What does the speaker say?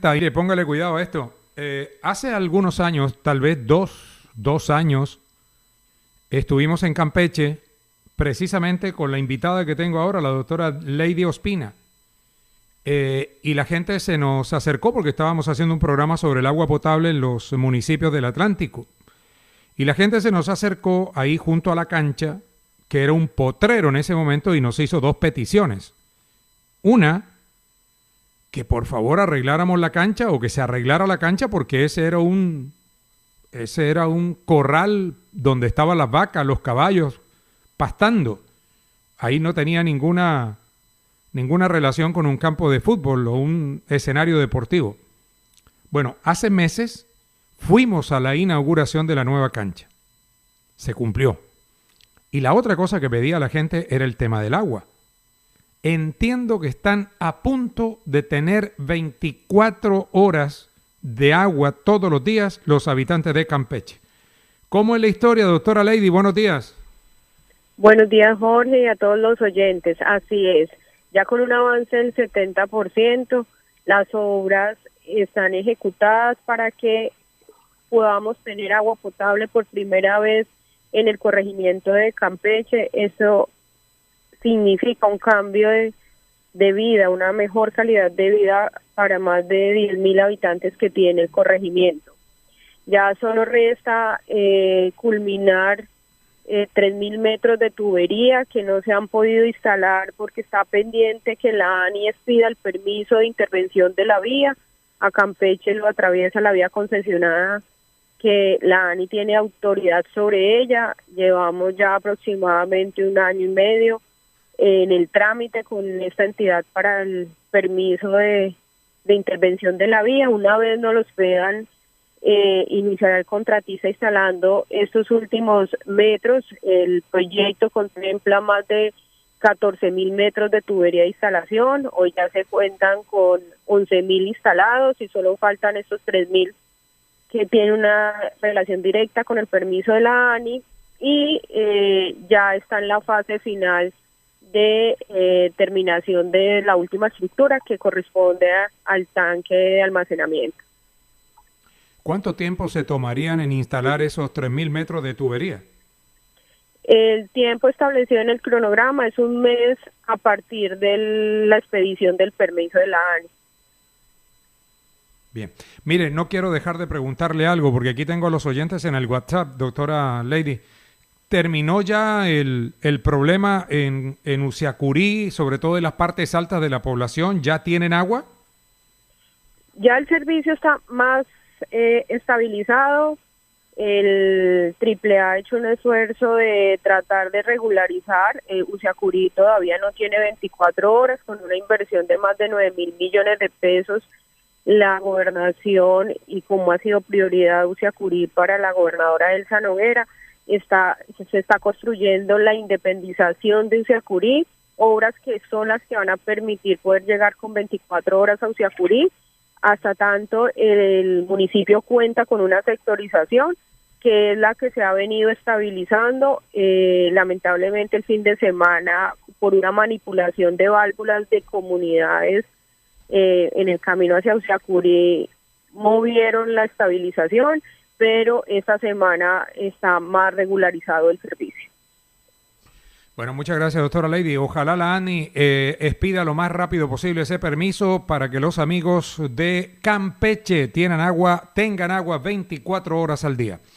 Mire, póngale cuidado a esto. Hace algunos años, tal vez dos años, estuvimos en Campeche precisamente con la invitada que tengo ahora, la doctora Lady Ospina. Y la gente se nos acercó porque estábamos haciendo un programa sobre el agua potable en los municipios del Atlántico. Y la gente se nos acercó ahí junto a la cancha, que era un potrero en ese momento, y nos hizo dos peticiones. Una, que por favor arregláramos la cancha o que se arreglara la cancha porque ese era un corral donde estaban las vacas, los caballos, pastando. Ahí no tenía ninguna relación con un campo de fútbol o un escenario deportivo. Bueno, hace meses fuimos a la inauguración de la nueva cancha. Se cumplió. Y la otra cosa que pedía la gente era el tema del agua. Entiendo que están a punto de tener 24 horas de agua todos los días los habitantes de Campeche. ¿Cómo es la historia, doctora Lady? Buenos días. Buenos días, Jorge, y a todos los oyentes. Así es. Ya con un avance del 70%, las obras están ejecutadas para que podamos tener agua potable por primera vez en el corregimiento de Campeche. Eso significa un cambio de vida, una mejor calidad de vida para más de 10.000 habitantes que tiene el corregimiento. Ya solo resta culminar 3.000 metros de tubería que no se han podido instalar porque está pendiente que la ANI pida el permiso de intervención de la vía. A Campeche lo atraviesa la vía concesionada que la ANI tiene autoridad sobre ella. Llevamos ya aproximadamente 1 año y medio en el trámite con esta entidad para el permiso de intervención de la vía. Una vez nos los puedan iniciará el contratista instalando estos últimos metros. El proyecto contempla más de 14.000 metros de tubería de instalación. Hoy ya se cuentan con 11.000 instalados y solo faltan estos 3.000 que tienen una relación directa con el permiso de la ANI y ya está en la fase final de terminación de la última estructura que corresponde al tanque de almacenamiento. ¿Cuánto tiempo se tomarían en instalar esos 3.000 metros de tubería? El tiempo establecido en el cronograma es 1 mes a partir de la expedición del permiso de la ANI. Bien. Mire, no quiero dejar de preguntarle algo porque aquí tengo a los oyentes en el WhatsApp, doctora Lady. ¿Terminó ya el problema en Usiacurí, sobre todo en las partes altas de la población? ¿Ya tienen agua? Ya el servicio está más estabilizado. El AAA ha hecho un esfuerzo de tratar de regularizar. Usiacurí todavía no tiene 24 horas, con una inversión de más de 9.000 millones de pesos. La gobernación, y como ha sido prioridad Usiacurí para la gobernadora Elsa Noguera, se está construyendo la independización de Usiacurí, obras que son las que van a permitir poder llegar con 24 horas a Usiacurí. Hasta tanto, el municipio cuenta con una sectorización que es la que se ha venido estabilizando. Lamentablemente el fin de semana, por una manipulación de válvulas de comunidades en el camino hacia Usiacurí, movieron la estabilización, pero esta semana está más regularizado el servicio. Bueno, muchas gracias, doctora Lady. Ojalá la ANI expida lo más rápido posible ese permiso para que los amigos de Campeche tengan agua 24 horas al día.